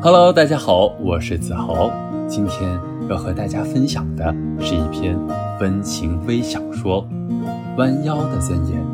Hello， 大家好，我是子豪。今天要和大家分享的是一篇温情微小说《弯腰的尊严》。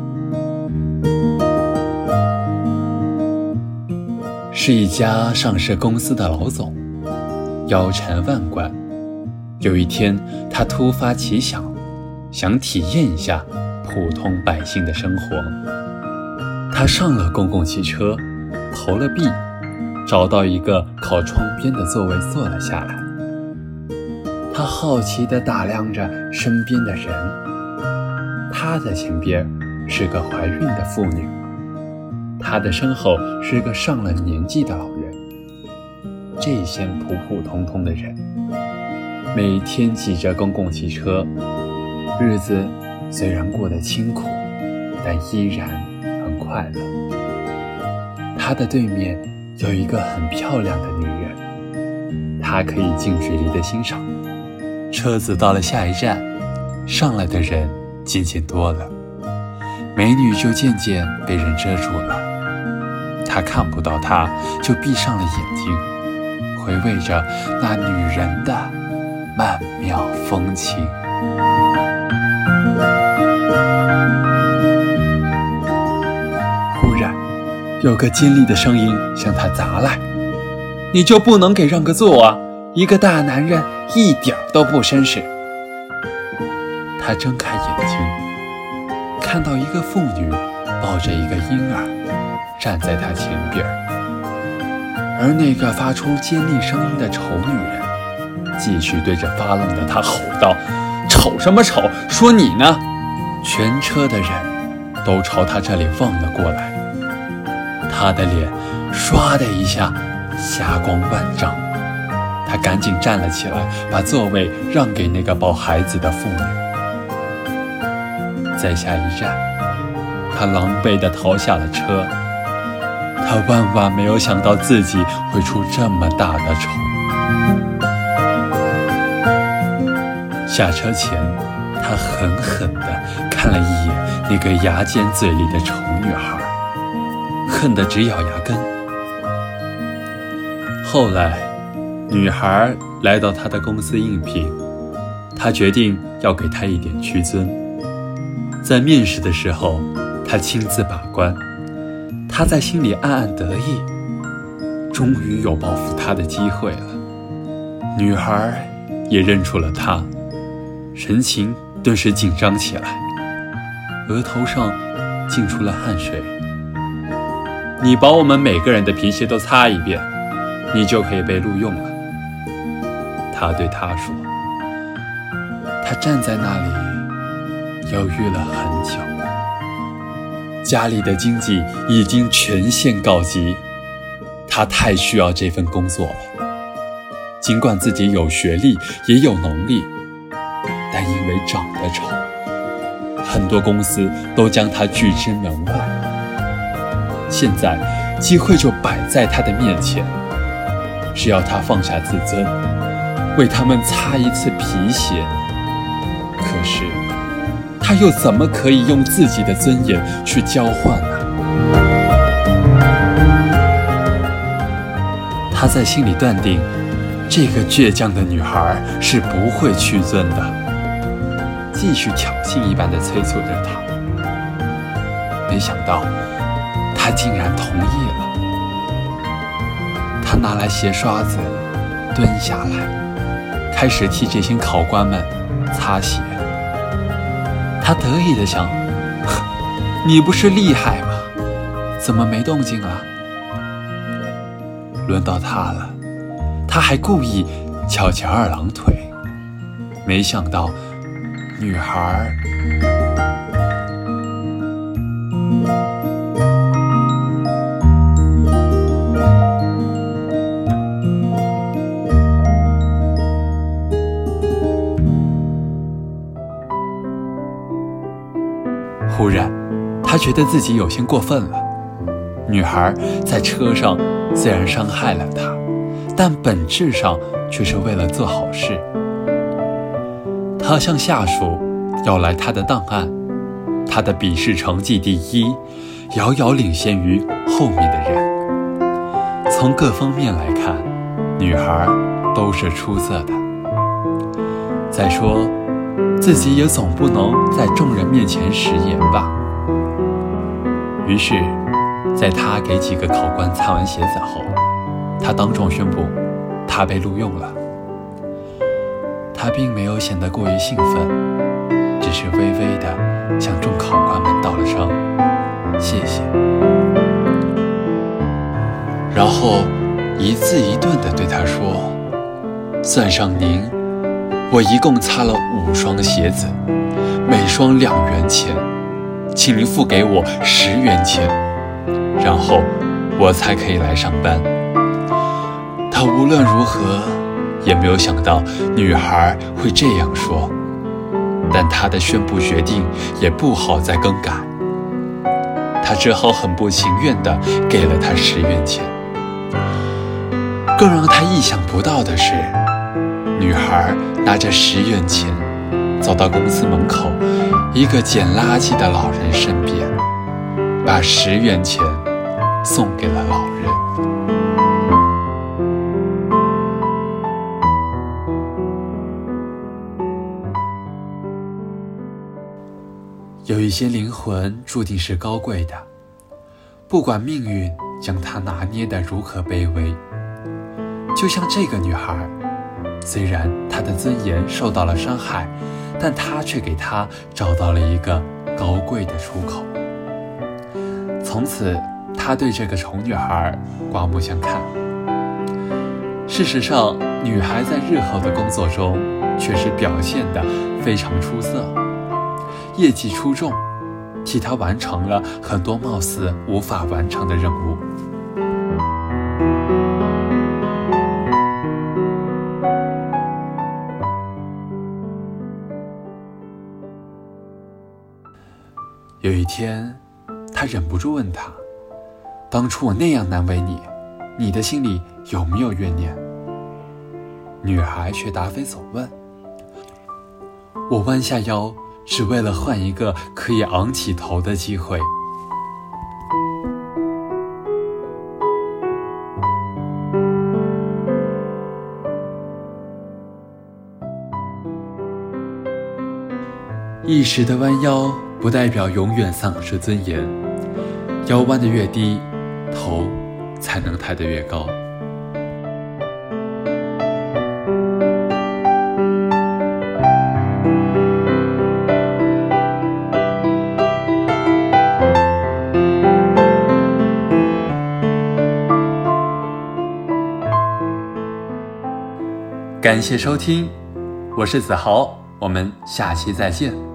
是一家上市公司的老总，腰缠万贯。有一天，他突发奇想，想体验一下普通百姓的生活。他上了公共汽车，投了币，找到一个靠窗边的座位坐了下来。他好奇地打量着身边的人，他的前边是个怀孕的妇女，他的身后是个上了年纪的老人。这些普普通通的人，每天挤着公共汽车，日子虽然过得清苦，但依然很快乐。他的对面有一个很漂亮的女人，他可以近距离地欣赏。车子到了下一站，上来的人渐渐多了，美女就渐渐被人遮住了。他看不到她，就闭上了眼睛，回味着那女人的曼妙风情。忽然有个尖利的声音向他砸来：你就不能给让个座啊，一个大男人一点都不绅士。他睁开眼睛，看到一个妇女抱着一个婴儿站在他前边，而那个发出尖利声音的丑女人继续对着发愣的他吼道：丑什么丑，说你呢！全车的人都朝他这里望了过来，他的脸唰的一下霞光万丈。他赶紧站了起来，把座位让给那个抱孩子的妇女。在下一站，他狼狈地逃下了车。他万万没有想到自己会出这么大的丑。下车前，他狠狠地看了一眼那个牙尖嘴利的丑女孩，恨得直咬牙根。后来女孩来到他的公司应聘，他决定要给她一点屈尊。在面试的时候，他亲自把关。他在心里暗暗得意，终于有报复他的机会了。女孩也认出了他，神情顿时紧张起来，额头上浸出了汗水。你把我们每个人的皮鞋都擦一遍，你就可以被录用了。他对他说。他站在那里犹豫了很久。家里的经济已经全线告急，他太需要这份工作了。尽管自己有学历也有能力，但因为长得丑，很多公司都将他拒之门外。现在机会就摆在他的面前，只要他放下自尊，为他们擦一次皮鞋。可是他又怎么可以用自己的尊严去交换呢？他在心里断定，这个倔强的女孩是不会屈尊的，继续挑衅一般的催促着她。没想到她竟然同意了。他拿来鞋刷子，蹲下来，开始替这些考官们擦鞋。他得意地想，你不是厉害吗？怎么没动静啊？轮到他了，他还故意翘起二郎腿。没想到女孩忽然他觉得自己有些过分了。女孩在车上虽然伤害了他，但本质上却是为了做好事。他向下属要来他的档案，他的笔试成绩第一，遥遥领先于后面的人。从各方面来看， 女孩都是出色的。再说，自己也总不能在众人面前食言吧。于是，在他给几个考官擦完鞋子后，他当众宣布，他被录用了。他并没有显得过于兴奋，只是微微地向众考官们道了声谢谢，然后一字一顿地对他说：算上您，我一共擦了5双鞋子，每双2元钱，请您付给我10元钱，然后我才可以来上班。他无论如何也没有想到女孩会这样说，但他的宣布决定也不好再更改，他只好很不情愿地给了她10元钱。更让他意想不到的是，女孩拿着10元钱走到公司门口一个捡垃圾的老人身边，把10元钱送给了老人。有一些灵魂注定是高贵的，不管命运将它拿捏得如何卑微。就像这个女孩，虽然她的尊严受到了伤害，但她却给她找到了一个高贵的出口。从此，她对这个丑女孩刮目相看。事实上，女孩在日后的工作中确实表现得非常出色，业绩出众，替她完成了很多貌似无法完成的任务。有一天，他忍不住问她：当初我那样难为你，你的心里有没有怨念？女孩却答非所问。我弯下腰，只为了换一个可以昂起头的机会。一时的弯腰不代表永远丧失尊严，腰弯得越低，头才能抬得越高。感谢收听，我是子豪，我们下期再见。